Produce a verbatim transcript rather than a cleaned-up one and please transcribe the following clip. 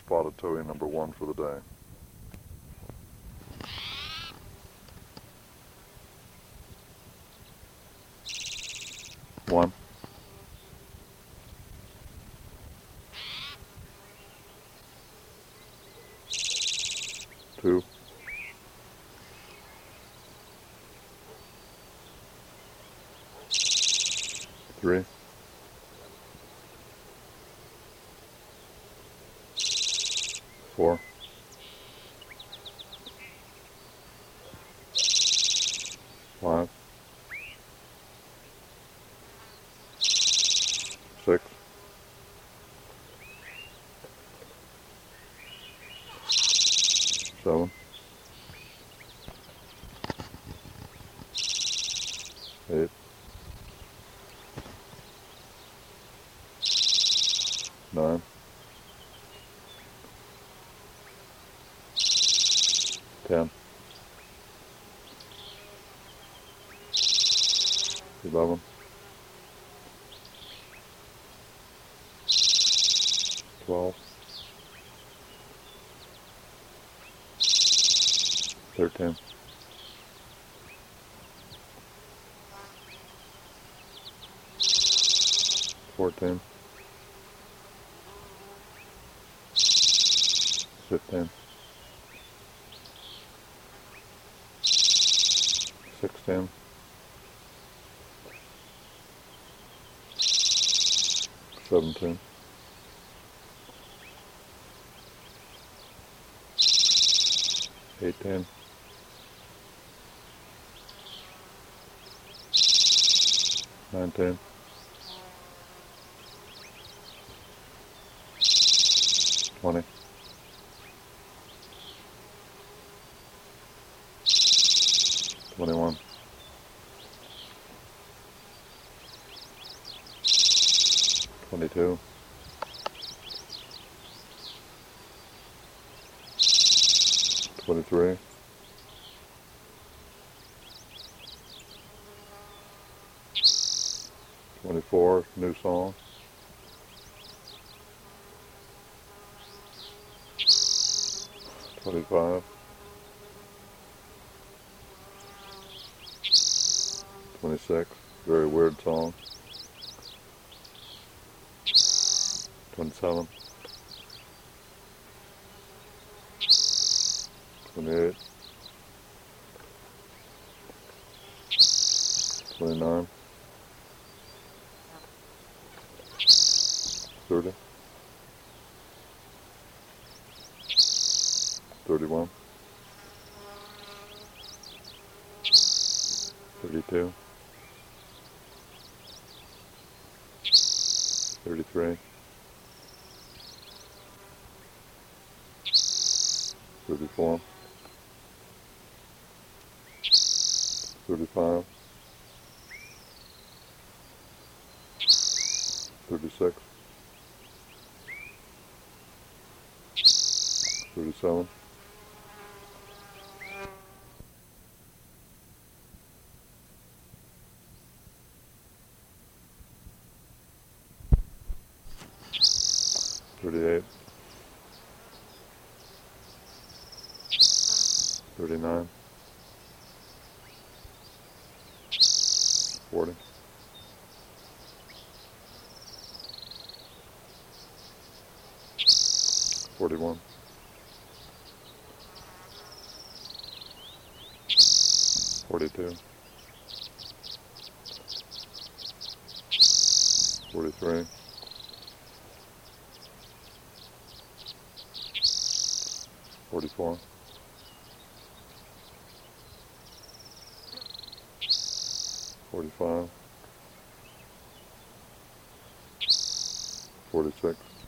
spotted towhee number one for the day. One. Two. Three. Four. Five. Six. Seven. Eight. Nine. Ten. Eleven. Twelve. Thirteen. Fourteen. Fifteen. Sixteen. Seventeen. Eighteen. Nineteen. Twenty. Twenty-one. Twenty-two. Twenty-three. Twenty-four. New song. Twenty-five. Twenty-six. Very weird song. Twenty-seven. Twenty-eight. Twenty-nine. Thirty. Thirty-one. Thirty-two. Thirty-three. Thirty-four. Thirty-five. Thirty-six. Thirty-seven. Thirty-eight. Thirty-nine. Forty. Forty-one. Forty-two. Forty-three. Forty-four. Forty-five. Forty-six.